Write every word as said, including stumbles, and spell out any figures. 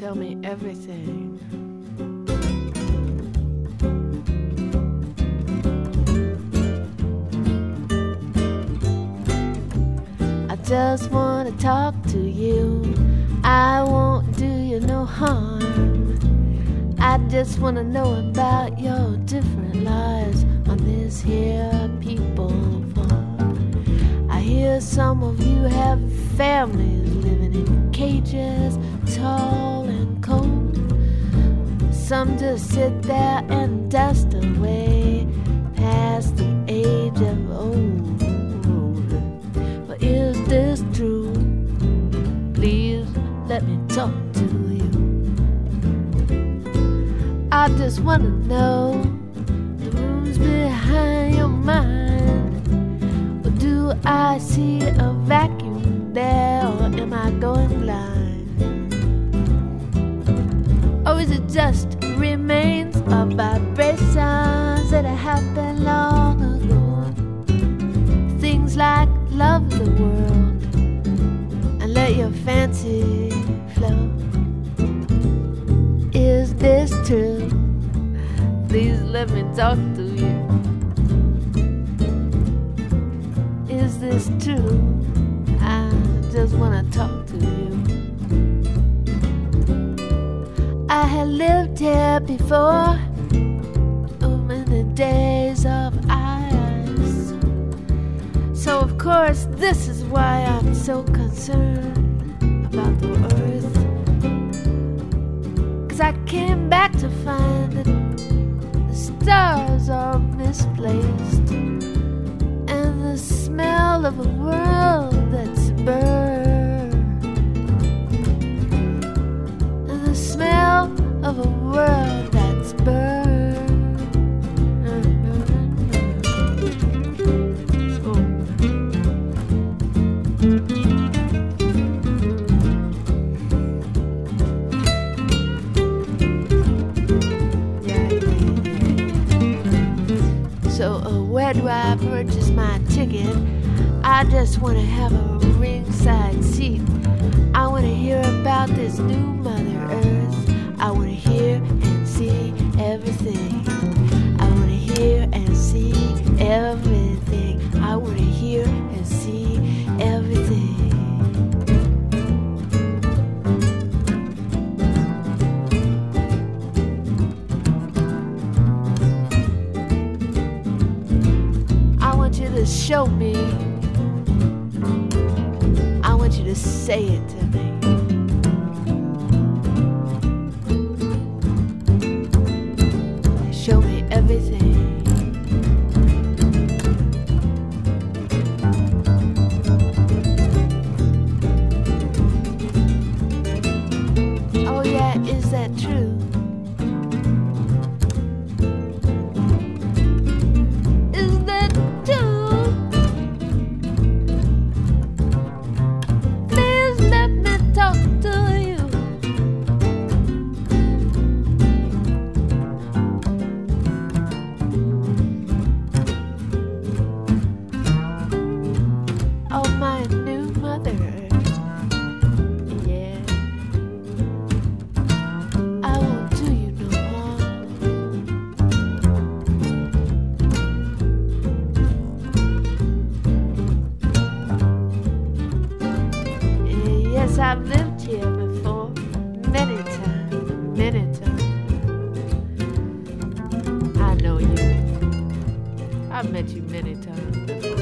tell me everything. I just want to talk to you. I won't do you no harm. I just want to know about your different lives on this here people farm. I hear some of you have families living in cages, tall and cold. Some just sit there and dust away past the age of old. But is this true? Please let me talk to you. I just want to know the rooms behind your mind. Or do I see a vacuum there, or am I going blind? Or is it just remains of vibrations that happened long ago? Things like love the world and let your fancy flow. Is this true? Please let me talk to you. Is this true? I just wanna talk to you. I had lived here before, oh, in the days of ice. So of course this is why I'm so concerned about the earth. 'Cause I came back to find that the stars are misplaced, and the smell of a world that's burned, and the smell of a world that's burned. So uh, where do I purchase my ticket? I just want to have a ringside seat. I want to hear about this new Mother Earth. I want to hear and see everything. I want to hear and see everything. I want to hear and see everything. To show me, I want you to say it to me. Show me everything. Oh yeah, is that true? I've lived here before, many times, many times. I know you. I've met you many times before.